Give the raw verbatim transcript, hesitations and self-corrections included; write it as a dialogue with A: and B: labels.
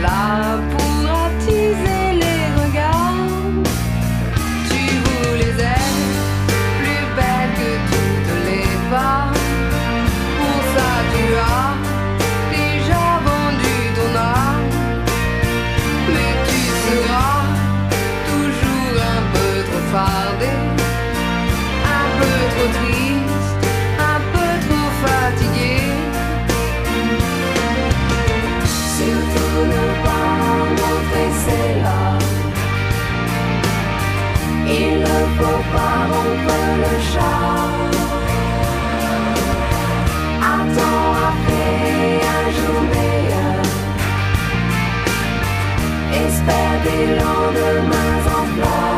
A: là pour attiser les regards. Tu voulais être plus belle que toutes les femmes. Pour ça tu as déjà vendu ton âme. Mais tu seras toujours un peu trop fardé, un peu trop triste, un peu trop fatigué. Surtout ne pas montrer ses larmes. Il ne faut pas rompre le charme. Attends après un jour meilleur. Espère des lendemains en fleurs.